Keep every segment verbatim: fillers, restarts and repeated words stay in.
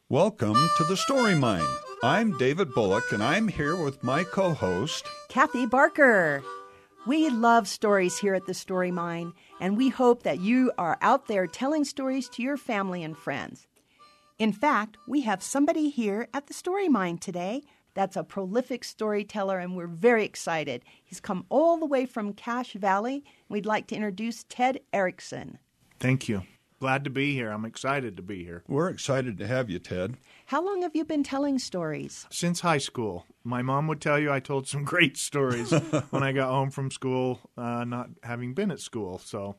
Welcome to the Story Mine. I'm David Bullock, and I'm here with my co-host, Kathy Barker. We love stories here at the Story Mine, and we hope that you are out there telling stories to your family and friends. In fact, we have somebody here at the Story Mine today that's a prolific storyteller, and we're very excited. He's come all the way from Cache Valley. We'd like to introduce Ted Erickson. Thank you. Glad to be here. I'm excited to be here. We're excited to have you, Ted. How long have you been telling stories? Since high school. My mom would tell you I told some great stories when I got home from school, uh, not having been at school. So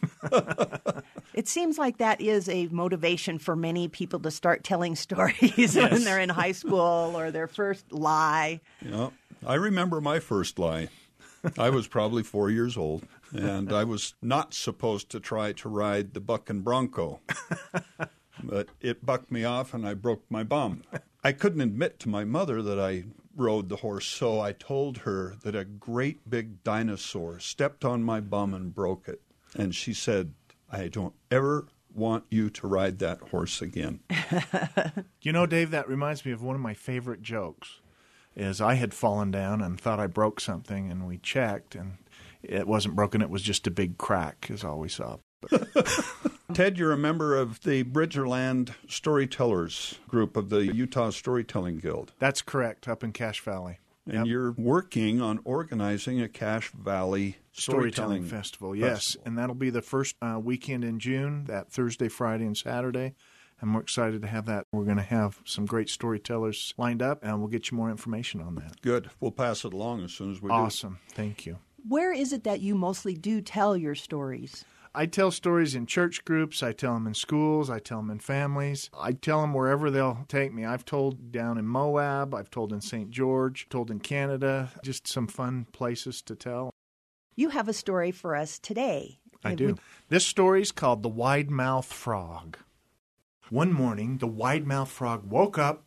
it seems like that is a motivation for many people to start telling stories yes. when they're in high school or their first lie. Yeah, I remember my first lie. I was probably four years old, and I was not supposed to try to ride the bucking bronco. But it bucked me off, and I broke my bum. I couldn't admit to my mother that I rode the horse, so I told her that a great big dinosaur stepped on my bum and broke it. And she said, I don't ever want you to ride that horse again. You know, Dave, that reminds me of one of my favorite jokes. Is I had fallen down and thought I broke something, and we checked, and it wasn't broken. It was just a big crack, is all we saw. Ted, you're a member of the Bridgerland Storytellers group of the Utah Storytelling Guild. That's correct, up in Cache Valley. And yep. you're working on organizing a Cache Valley Storytelling, Storytelling Festival. Yes, Festival. And that'll be the first uh, weekend in June, that Thursday, Friday, and Saturday. And we're excited to have that. We're going to have some great storytellers lined up, and we'll get you more information on that. Good. We'll pass it along as soon as we do. Awesome. Thank you. Where is it that you mostly do tell your stories? I tell stories in church groups. I tell them in schools. I tell them in families. I tell them wherever they'll take me. I've told down in Moab. I've told in Saint George. Told in Canada. Just some fun places to tell. You have a story for us today. I do. We... This story is called The Wide-Mouthed Frog. One morning, the wide-mouthed frog woke up,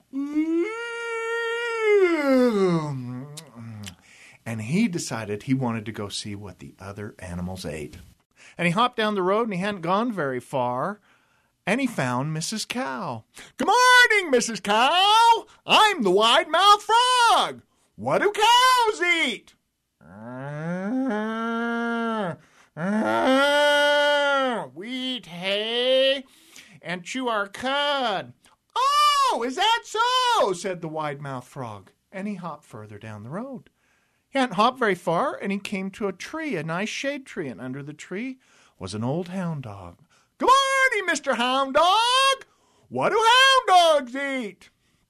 and he decided he wanted to go see what the other animals ate. And he hopped down the road, and he hadn't gone very far, and he found Missus Cow. Good morning, Missus Cow. I'm the wide-mouthed frog. What do cows eat? We eat hay and chew our cud. Oh, is that so? Said the wide-mouthed frog, and he hopped further down the road. He hadn't hopped very far, and he came to a tree, a nice shade tree, and under the tree was an old hound dog. Good morning, Mister Hound Dog. What do hound dogs eat?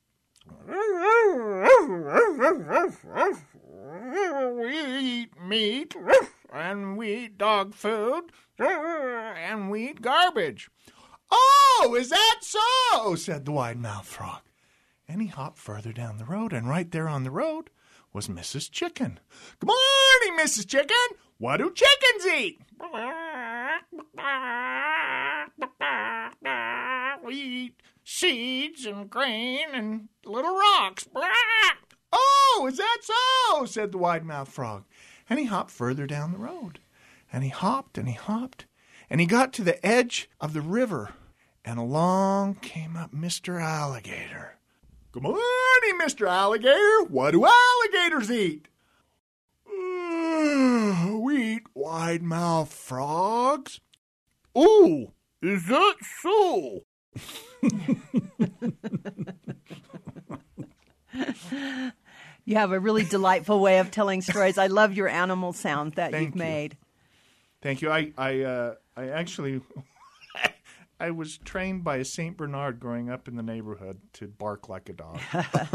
We eat meat, and we eat dog food, and we eat garbage. Oh, is that so? Said the wide-mouthed frog. And he hopped further down the road, and right there on the road was Missus Chicken. Good morning, Missus Chicken. What do chickens eat? We eat seeds and grain and little rocks. Oh, is that so? Said the wide-mouthed frog. And he hopped further down the road. And he hopped and he hopped. And he got to the edge of the river. And along came up Mister Alligator. Good morning, Mister Alligator. What do alligators eat? Uh, we eat wide-mouthed frogs. Oh, is that so? You have a really delightful way of telling stories. I love your animal sound that Thank you've you. made. Thank you. I I uh, I actually I was trained by a Saint Bernard growing up in the neighborhood to bark like a dog.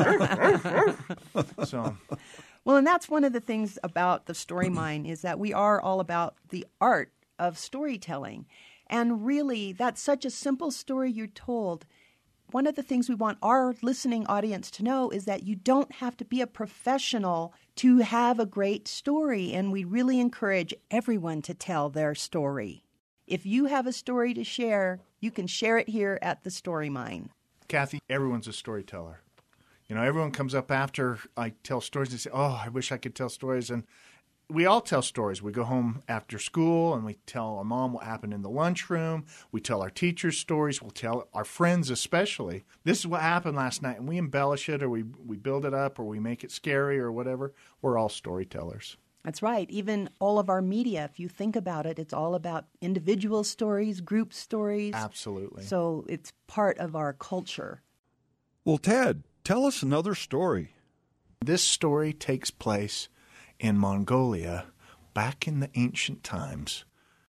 So, well, and that's one of the things about the Story Mine is that we are all about the art of storytelling. And really, that's such a simple story you're told. One of the things we want our listening audience to know is that you don't have to be a professional to have a great story, and we really encourage everyone to tell their story. If you have a story to share, you can share it here at the Story Mine. Kathy, everyone's a storyteller. You know, everyone comes up after I tell stories and say, oh, I wish I could tell stories. And we all tell stories. We go home after school and we tell our mom what happened in the lunchroom. We tell our teachers stories. We'll tell our friends especially. This is what happened last night, and we embellish it or we, we build it up or we make it scary or whatever. We're all storytellers. That's right. Even all of our media, if you think about it, it's all about individual stories, group stories. Absolutely. So it's part of our culture. Well, Ted, tell us another story. This story takes place in Mongolia back in the ancient times.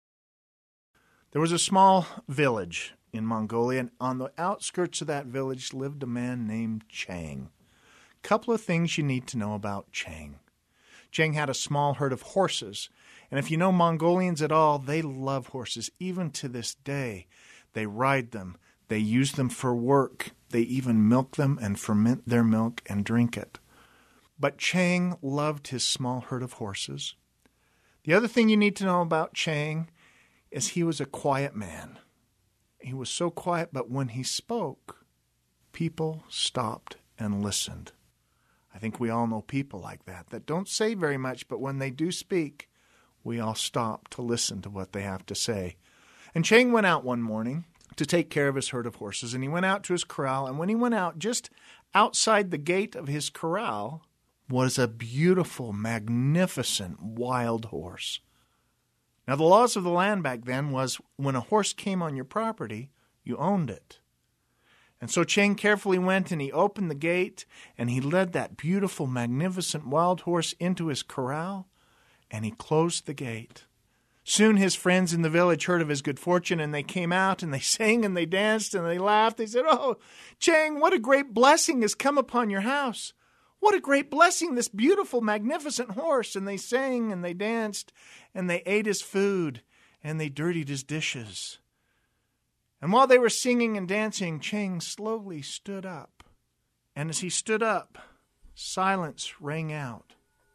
There was a small village in Mongolia, and on the outskirts of that village lived a man named Chang. Couple of things you need to know about Chang. Chang had a small herd of horses, and if you know Mongolians at all, they love horses. Even to this day, they ride them, they use them for work, they even milk them and ferment their milk and drink it. But Chang loved his small herd of horses. The other thing you need to know about Chang is he was a quiet man. He was so quiet, but when he spoke, people stopped and listened. I think we all know people like that, that don't say very much, but when they do speak, we all stop to listen to what they have to say. And Chang went out one morning to take care of his herd of horses, and he went out to his corral, and when he went out, just outside the gate of his corral was a beautiful, magnificent wild horse. Now, the laws of the land back then was when a horse came on your property, you owned it. And so Chang carefully went and he opened the gate and he led that beautiful, magnificent wild horse into his corral and he closed the gate. Soon his friends in the village heard of his good fortune and they came out and they sang and they danced and they laughed. They said, "Oh, Chang, what a great blessing has come upon your house. What a great blessing, this beautiful, magnificent horse." And they sang and they danced and they ate his food and they dirtied his dishes. And while they were singing and dancing, Chang slowly stood up. And as he stood up, silence rang out.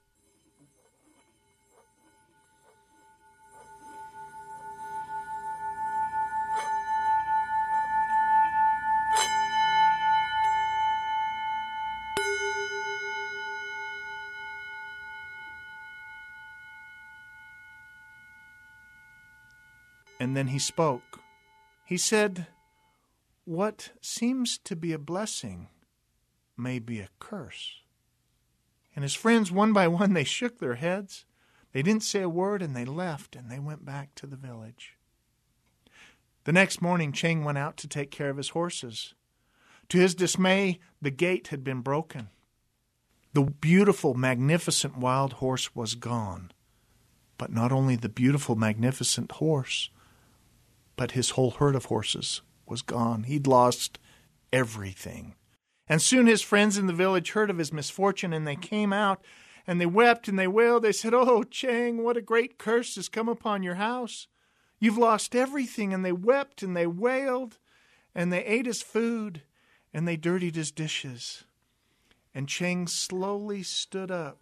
And then he spoke. He said, "What seems to be a blessing may be a curse." And his friends, one by one, they shook their heads. They didn't say a word, and they left, and they went back to the village. The next morning, Chang went out to take care of his horses. To his dismay, the gate had been broken. The beautiful, magnificent wild horse was gone. But not only the beautiful, magnificent horse, but his whole herd of horses was gone. He'd lost everything. And soon his friends in the village heard of his misfortune, and they came out, and they wept and they wailed. They said, "Oh, Chang, what a great curse has come upon your house. You've lost everything." And they wept and they wailed, and they ate his food, and they dirtied his dishes. And Chang slowly stood up.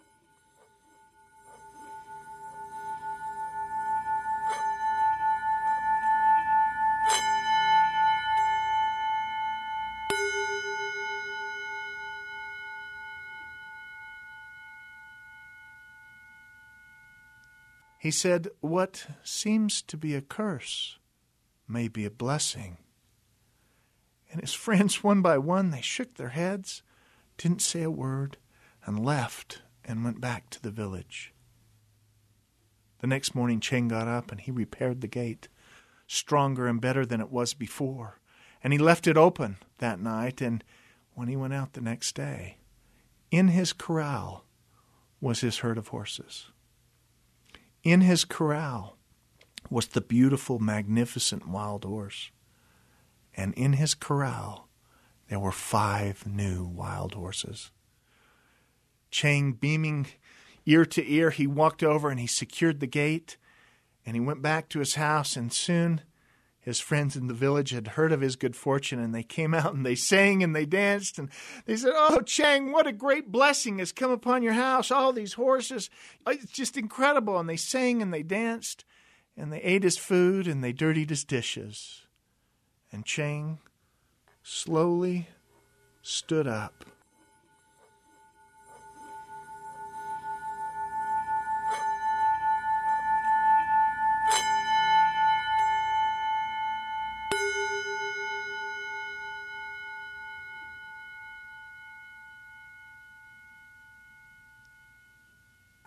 He said, "What seems to be a curse may be a blessing." And his friends, one by one, they shook their heads, didn't say a word, and left and went back to the village. The next morning, Chang got up and he repaired the gate, stronger and better than it was before. And he left it open that night, and when he went out the next day, in his corral was his herd of horses. In his corral was the beautiful, magnificent wild horse. And in his corral, there were five new wild horses. Chang, beaming ear to ear, he walked over and he secured the gate. And he went back to his house, and soon his friends in the village had heard of his good fortune, and they came out and they sang and they danced, and they said, "Oh, Chang, what a great blessing has come upon your house. All these horses, it's just incredible." And they sang and they danced, and they ate his food, and they dirtied his dishes. And Chang slowly stood up.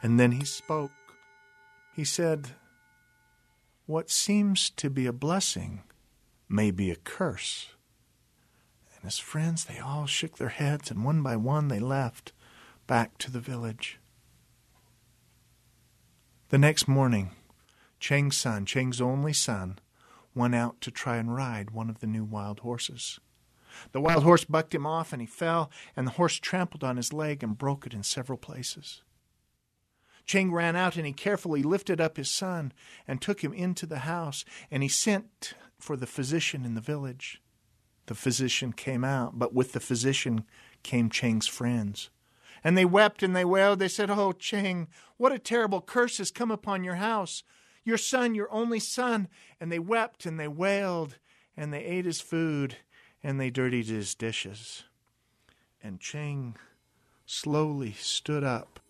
And then he spoke. He said, "What seems to be a blessing may be a curse." And his friends, they all shook their heads, and one by one they left back to the village. The next morning, Cheng's son, Cheng's only son, went out to try and ride one of the new wild horses. The wild horse bucked him off, and he fell, and the horse trampled on his leg and broke it in several places. Cheng ran out, and he carefully lifted up his son and took him into the house, and he sent for the physician in the village. The physician came out, but with the physician came Cheng's friends. And they wept and they wailed. They said, "Oh, Cheng, what a terrible curse has come upon your house. Your son, your only son." And they wept and they wailed, and they ate his food, and they dirtied his dishes. And Cheng slowly stood up.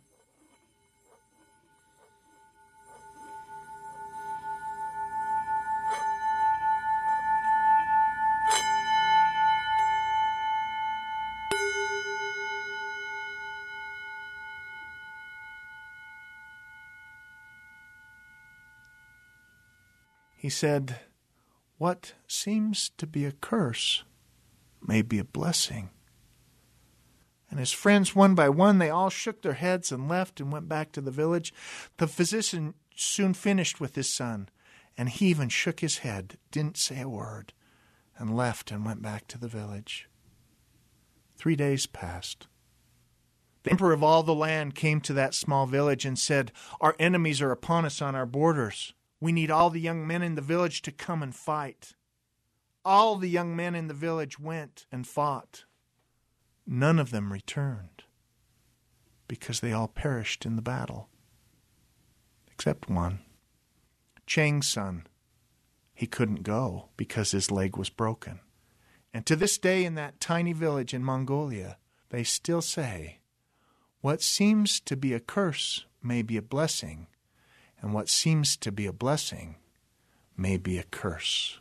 He said, "What seems to be a curse may be a blessing." And his friends, one by one, they all shook their heads and left and went back to the village. The physician soon finished with his son, and he even shook his head, didn't say a word, and left and went back to the village. Three days passed. The emperor of all the land came to that small village and said, "Our enemies are upon us on our borders. We need all the young men in the village to come and fight." All the young men in the village went and fought. None of them returned because they all perished in the battle. Except one. Cheng's son. He couldn't go because his leg was broken. And to this day in that tiny village in Mongolia, they still say, "What seems to be a curse may be a blessing, and what seems to be a blessing may be a curse."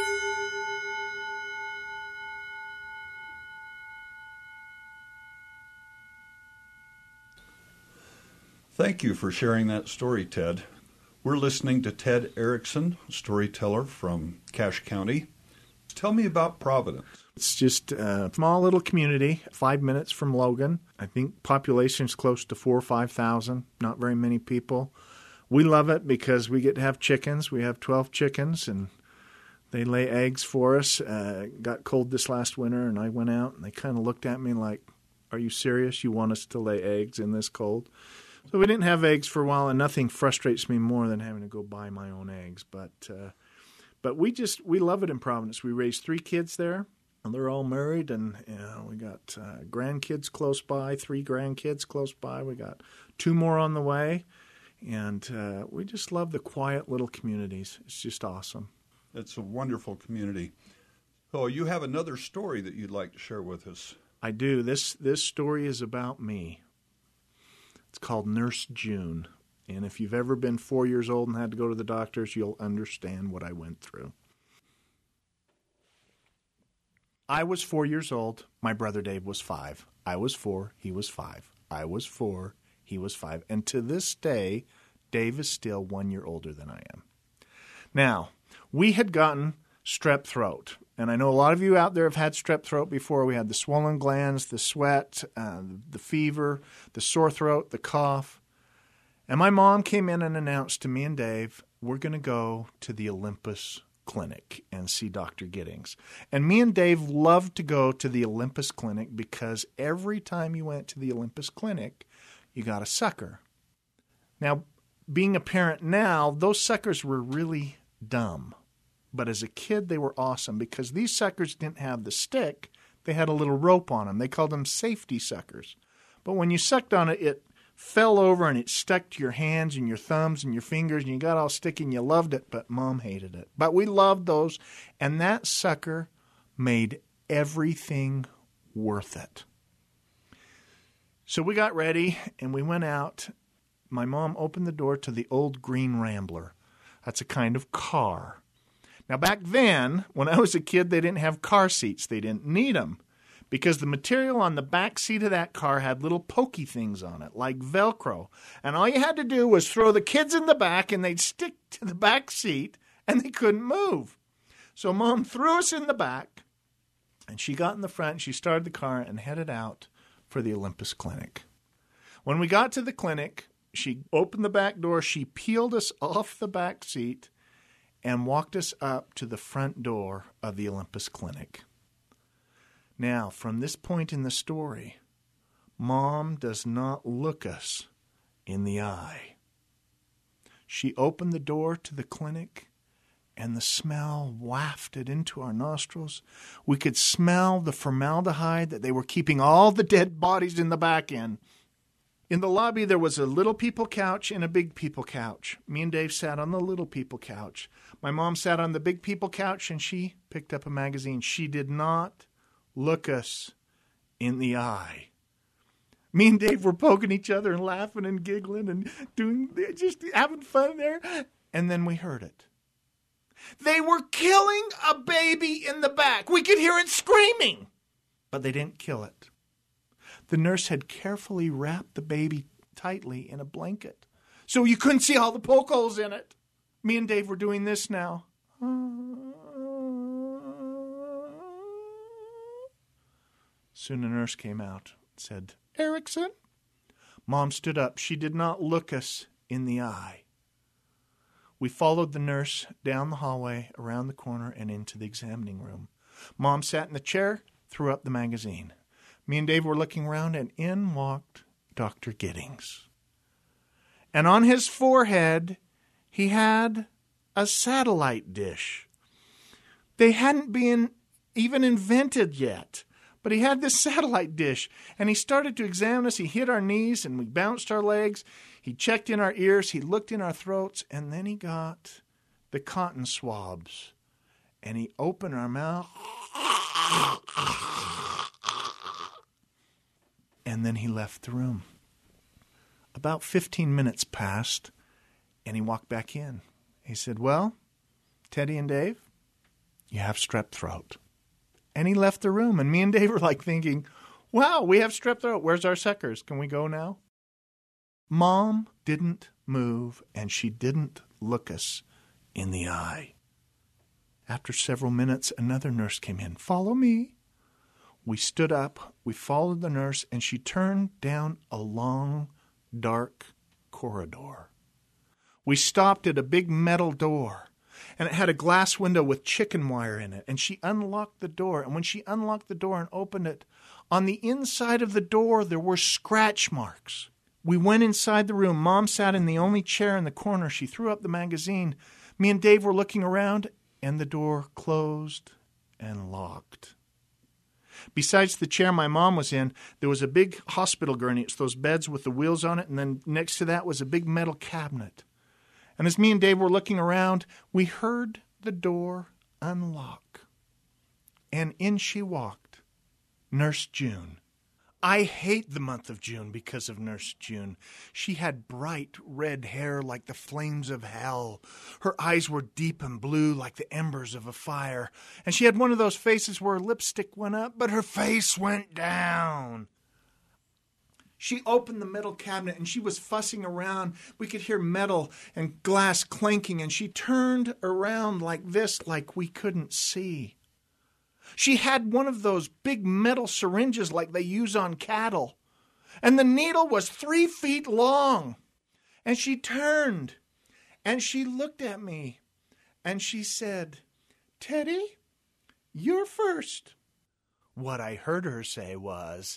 Thank you for sharing that story, Ted. We're listening to Ted Erickson, storyteller from Cache County. Tell me about Providence. It's just a small little community, five minutes from Logan. I think population is close to four or five thousand, not very many people. We love it because we get to have chickens. We have twelve chickens, and they lay eggs for us. Uh, it got cold this last winter, and I went out, and they kind of looked at me like, "Are you serious? You want us to lay eggs in this cold?" So we didn't have eggs for a while, and nothing frustrates me more than having to go buy my own eggs. But uh, but we just we love it in Providence. We raised three kids there, and they're all married, and you know, we got uh, grandkids close by, three grandkids close by. We got two more on the way. And uh, we just love the quiet little communities. It's just awesome. It's a wonderful community. Oh, you have another story that you'd like to share with us. I do. This this story is about me. It's called Nurse June. And if you've ever been four years old and had to go to the doctors, you'll understand what I went through. I was four years old. My brother Dave was five. I was four. He was five. I was four. He was five. And to this day, Dave is still one year older than I am. Now, we had gotten strep throat. And I know a lot of you out there have had strep throat before. We had the swollen glands, the sweat, uh, the fever, the sore throat, the cough. And my mom came in and announced to me and Dave, "We're going to go to the Olympus Clinic and see Doctor Giddings." And me and Dave loved to go to the Olympus Clinic because every time you went to the Olympus Clinic, you got a sucker. Now, being a parent now, those suckers were really dumb. But as a kid, they were awesome because these suckers didn't have the stick. They had a little rope on them. They called them safety suckers. But when you sucked on it, it fell over and it stuck to your hands and your thumbs and your fingers, and you got all sticky and you loved it, but Mom hated it. But we loved those, and that sucker made everything worth it. So we got ready, and we went out. My mom opened the door to the old green Rambler. That's a kind of car. Now, back then, when I was a kid, they didn't have car seats. They didn't need them because the material on the back seat of that car had little pokey things on it, like Velcro. And all you had to do was throw the kids in the back, and they'd stick to the back seat, and they couldn't move. So Mom threw us in the back, and she got in the front, and she started the car and headed out for the Olympus Clinic. When we got to the clinic, she opened the back door, she peeled us off the back seat, and walked us up to the front door of the Olympus Clinic. Now, from this point in the story, Mom does not look us in the eye. She opened the door to the clinic, and the smell wafted into our nostrils. We could smell the formaldehyde that they were keeping all the dead bodies in the back in. In the lobby, there was a little people couch and a big people couch. Me and Dave sat on the little people couch. My mom sat on the big people couch, and she picked up a magazine. She did not look us in the eye. Me and Dave were poking each other and laughing and giggling and doing just having fun there. And then we heard it. They were killing a baby in the back. We could hear it screaming, but they didn't kill it. The nurse had carefully wrapped the baby tightly in a blanket, so you couldn't see all the poke holes in it. Me and Dave were doing this now. Soon a nurse came out and said, "Erickson?" Mom stood up. She did not look us in the eye. We followed the nurse down the hallway, around the corner, and into the examining room. Mom sat in the chair, threw up the magazine. Me and Dave were looking around, and in walked Doctor Giddings. And on his forehead, he had a satellite dish. They hadn't been even invented yet, but he had this satellite dish, and he started to examine us. He hit our knees, and we bounced our legs. He checked in our ears. He looked in our throats, and then he got the cotton swabs, and he opened our mouth, and then he left the room. About fifteen minutes passed, and he walked back in. He said, "Well, Teddy and Dave, you have strep throat." And he left the room, and me and Dave were like thinking, wow, we have strep throat. Where's our suckers? Can we go now? Mom didn't move, and she didn't look us in the eye. After several minutes, another nurse came in. "Follow me." We stood up, we followed the nurse, and she turned down a long, dark corridor. We stopped at a big metal door, and it had a glass window with chicken wire in it, and she unlocked the door, and when she unlocked the door and opened it, on the inside of the door there were scratch marks. We went inside the room. Mom sat in the only chair in the corner. She threw up the magazine. Me and Dave were looking around, and the door closed and locked. Besides the chair my mom was in, there was a big hospital gurney. It's those beds with the wheels on it, and then next to that was a big metal cabinet. And as me and Dave were looking around, we heard the door unlock. And in she walked, Nurse June. I hate the month of June because of Nurse June. She had bright red hair like the flames of hell. Her eyes were deep and blue like the embers of a fire. And she had one of those faces where her lipstick went up, but her face went down. She opened the metal cabinet, and she was fussing around. We could hear metal and glass clanking, and she turned around like this, like we couldn't see. She had one of those big metal syringes like they use on cattle, and the needle was three feet long. And she turned, and she looked at me, and she said, "Teddy, you're first." What I heard her say was,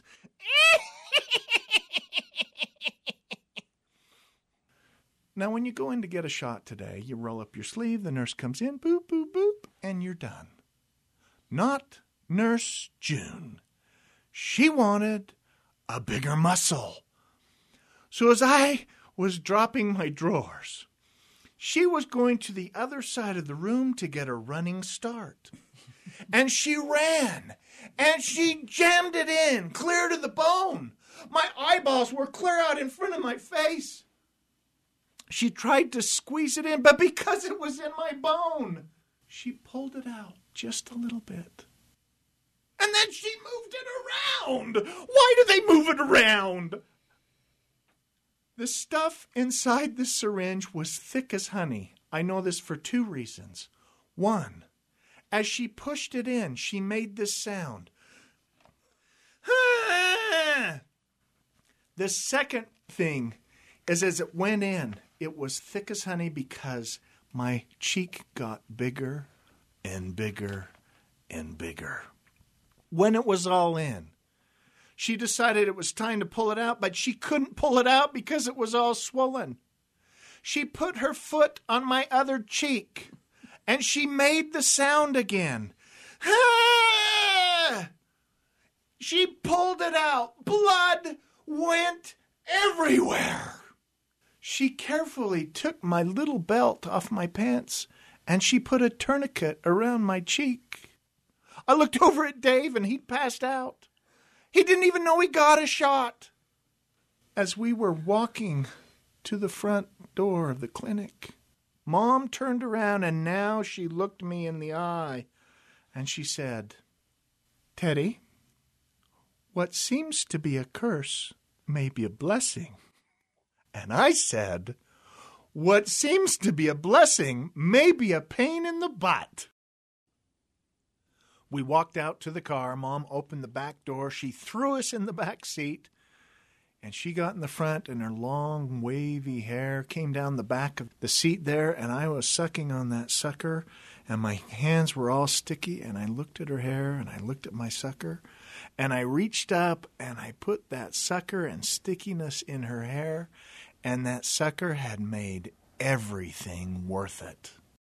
Now, when you go in to get a shot today, you roll up your sleeve, the nurse comes in, boop, boop, boop, and you're done. Not Nurse June. She wanted a bigger muscle. So as I was dropping my drawers, she was going to the other side of the room to get a running start. And she ran, and she jammed it in, clear to the bone. My eyeballs were clear out in front of my face. She tried to squeeze it in, but because it was in my bone, she pulled it out just a little bit. And then and she moved it around. Why do they move it around? The stuff inside the syringe was thick as honey. I know this for two reasons. One, as she pushed it in, she made this sound. The second thing is as it went in, it was thick as honey because my cheek got bigger and bigger and bigger. When it was all in, she decided it was time to pull it out, but she couldn't pull it out because it was all swollen. She put her foot on my other cheek, and she made the sound again. Ah! She pulled it out. Blood went everywhere. She carefully took my little belt off my pants, and she put a tourniquet around my cheek. I looked over at Dave, and he'd passed out. He didn't even know he got a shot. As we were walking to the front door of the clinic, Mom turned around, and now she looked me in the eye, and she said, "Teddy, what seems to be a curse may be a blessing." And I said, "What seems to be a blessing may be a pain in the butt." We walked out to the car. Mom opened the back door. She threw us in the back seat, and she got in the front, and her long, wavy hair came down the back of the seat there, and I was sucking on that sucker, and my hands were all sticky, and I looked at her hair, and I looked at my sucker, and I reached up, and I put that sucker and stickiness in her hair, and that sucker had made everything worth it.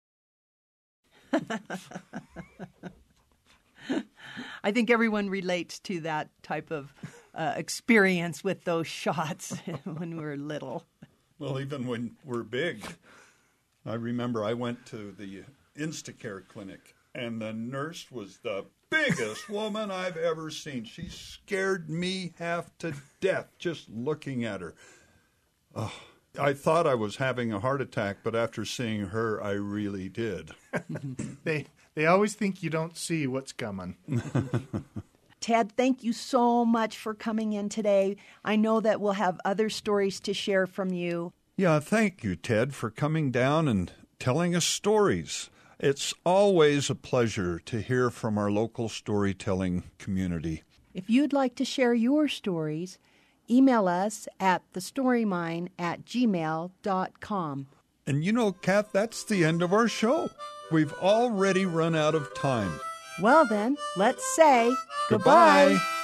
I think everyone relates to that type of uh, experience with those shots when we were little. Well, even when we're big. I remember I went to the Instacare clinic, and the nurse was the biggest woman I've ever seen. She scared me half to death just looking at her. Oh, I thought I was having a heart attack, but after seeing her, I really did. They they always think you don't see what's coming. Ted, thank you so much for coming in today. I know that we'll have other stories to share from you. Yeah, thank you, Ted, for coming down and telling us stories. It's always a pleasure to hear from our local storytelling community. If you'd like to share your stories, email us at thestorymine at gmail dot com. And you know, Kat, that's the end of our show. We've already run out of time. Well then, let's say Goodbye. goodbye.